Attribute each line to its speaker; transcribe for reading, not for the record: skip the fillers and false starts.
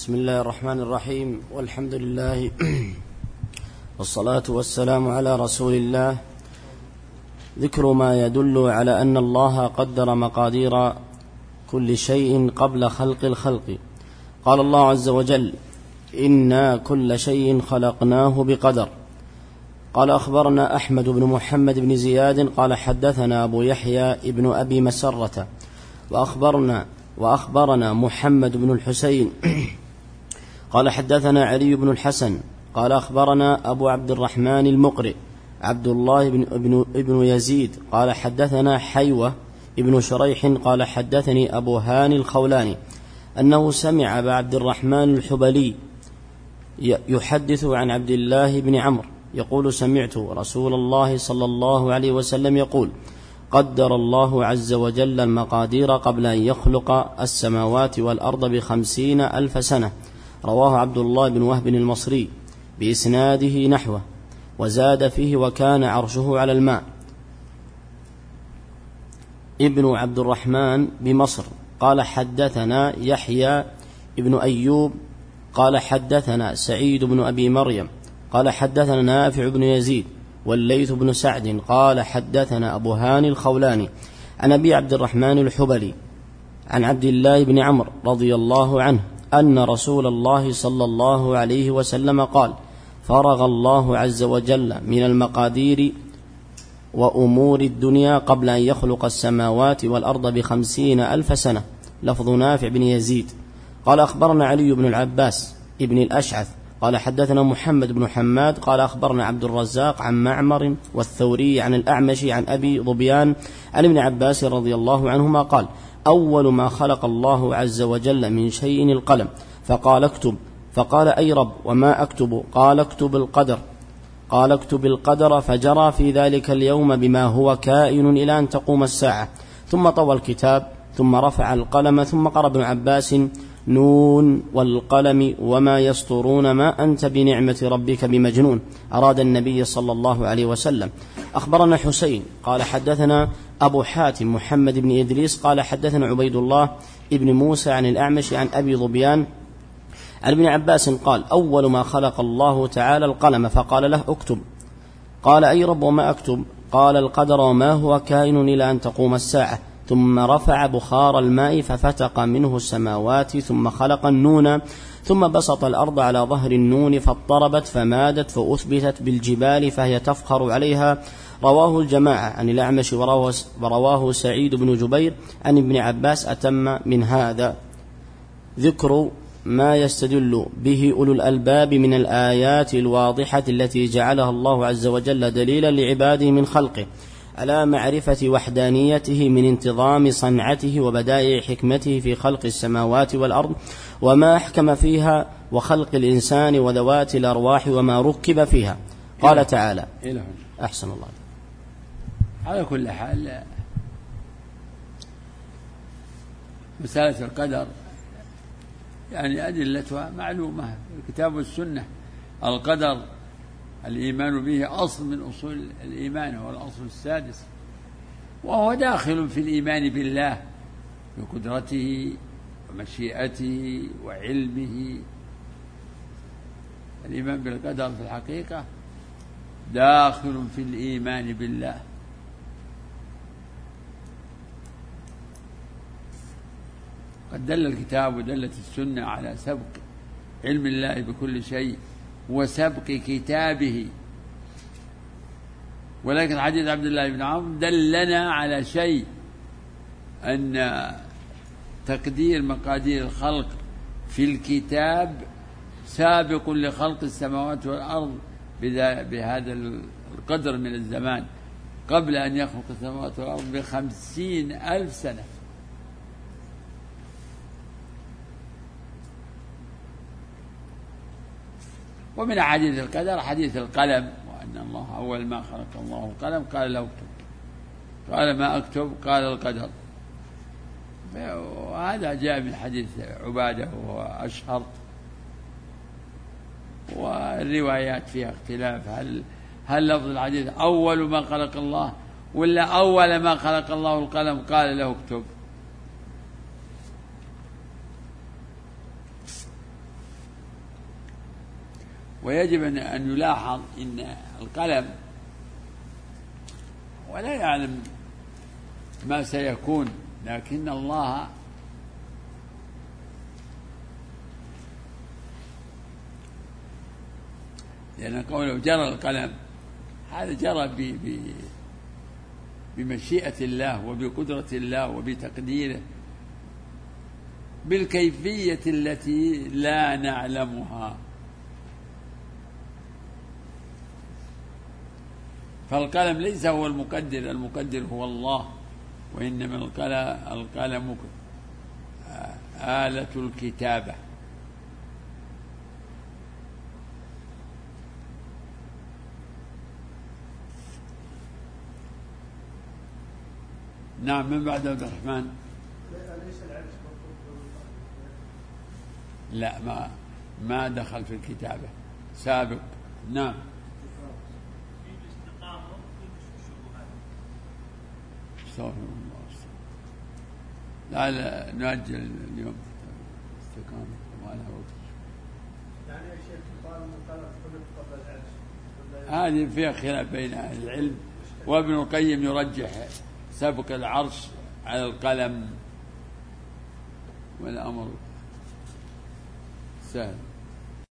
Speaker 1: بسم الله الرحمن الرحيم، والحمد لله والصلاة والسلام على رسول الله. ذكر ما يدل على أن الله قدر مقادير كل شيء قبل خلق الخلق. قال الله عز وجل: إنا كل شيء خلقناه بقدر. قال: أخبرنا أحمد بن محمد بن زياد قال: حدثنا أبو يحيى ابن أبي مسرة وأخبرنا محمد بن الحسين قال: حدثنا علي بن الحسن قال: أخبرنا أبو عبد الرحمن المقرئ عبد الله بن يزيد قال: حدثنا حيوة ابن شريح قال: حدثني أبو هاني الخولاني أنه سمع أبا عبد الرحمن الحبلي يحدث عن عبد الله بن عمرو يقول: سمعت رسول الله صلى الله عليه وسلم يقول: قدر الله عز وجل المقادير قبل أن يخلق السماوات والأرض 50,000 سنة. رواه عبد الله بن وهب المصري بإسناده نحوه، وزاد فيه: وكان عرشه على الماء. ابن عبد الرحمن بمصر قال: حدثنا يحيى ابن أيوب قال: حدثنا سعيد بن أبي مريم قال: حدثنا نافع بن يزيد والليث بن سعد قال: حدثنا أبو هاني الخولاني عن أبي عبد الرحمن الحبلي عن عبد الله بن عمرو رضي الله عنه أن رسول الله صلى الله عليه وسلم قال: فرغ الله عز وجل من المقادير وأمور الدنيا قبل أن يخلق السماوات والأرض 50,000 سنة. لفظ نافع بن يزيد. قال: أخبرنا علي بن العباس ابن الأشعث قال: حدثنا محمد بن حماد قال: أخبرنا عبد الرزاق عن معمر والثوري عن الأعمش عن أبي ظبيان عن ابن عباس رضي الله عنهما قال: أول ما خلق الله عز وجل من شيء القلم، فقال: اكتب. فقال: أي رب، وما أكتب؟ قال: اكتب القدر. قال: اكتب القدر. فجرى في ذلك اليوم بما هو كائن إلى أن تقوم الساعة. ثم طوى الكتاب ثم رفع القلم ثم قرأ ابن عباس: نون والقلم وما يسطرون ما أنت بنعمة ربك بمجنون. أراد النبي صلى الله عليه وسلم. أخبرنا حسين قال: حدثنا أبو حاتم محمد بن إدريس قال: حدثنا عبيد الله ابن موسى عن الأعمش عن أبي ظبيان عن ابن عباس قال: أول ما خلق الله تعالى القلم، فقال له: اكتب. قال: أي رب، وما أكتب؟ قال: القدر وما هو كائن إلى أن تقوم الساعة. ثم رفع بخار الماء ففتق منه السماوات، ثم خلق النون، ثم بسط الأرض على ظهر النون فاضطربت فمادت فأثبتت بالجبال فهي تفخر عليها. رواه الجماعة عن الأعمش ورواه سعيد بن جبير عن ابن عباس أتم من هذا. ذكر ما يستدل به أولو الألباب من الآيات الواضحة التي جعلها الله عز وجل دليلا لعباده من خلقه على معرفة وحدانيته من انتظام صنعته وبدائع حكمته في خلق السماوات والأرض وما أحكم فيها، وخلق الإنسان وذوات الأرواح وما ركب فيها. قال تعالى: أحسن الله.
Speaker 2: على كل حال، مسألة القدر يعني أدلتها معلومة، الكتاب والسنة. القدر الإيمان به أصل من أصول الإيمان، هو الأصل السادس، وهو داخل في الإيمان بالله بقدرته ومشيئته وعلمه. الإيمان بالقدر في الحقيقة داخل في الإيمان بالله. قد دل الكتاب ودلت السنة على سبق علم الله بكل شيء وسبق كتابه، ولكن حديث عبد الله بن عمرو دلنا على شيء، أن تقدير مقادير الخلق في الكتاب سابق لخلق السماوات والأرض بهذا القدر من الزمان، قبل أن يخلق السماوات والأرض 50,000 سنة. ومن حديث القدر حديث القلم، وأن الله أول ما خلق الله القلم قال له اكتب. قال: ما أكتب؟ قال: القدر. وهذا جاء من حديث عبادة وهو أشهر، والروايات فيها اختلاف، هل لفظ الحديث أول ما خلق الله ولا أول ما خلق الله القلم قال له اكتب؟ ويجب أن يلاحظ إن القلم ولا يعلم ما سيكون، لكن الله لأن قوله جرى القلم هذا جرى بمشيئة الله وبقدرة الله وبتقديره بالكيفية التي لا نعلمها. فالقلم ليس هو المقدر، المقدر هو الله، وإنما القلم آلة الكتابة. نعم. من بعد عبد الرحمن؟ لا، ما دخل في الكتابة سابق. نعم. استغفر الله. لا نؤجل اليوم استقامة ولا وقت.
Speaker 3: يعني يا شيخ يقال ان القلم خلق قبل العرش،
Speaker 2: هذه فيها خلاف بين أهل العلم، وابن القيم يرجح سبق العرش على القلم، والأمر سهل.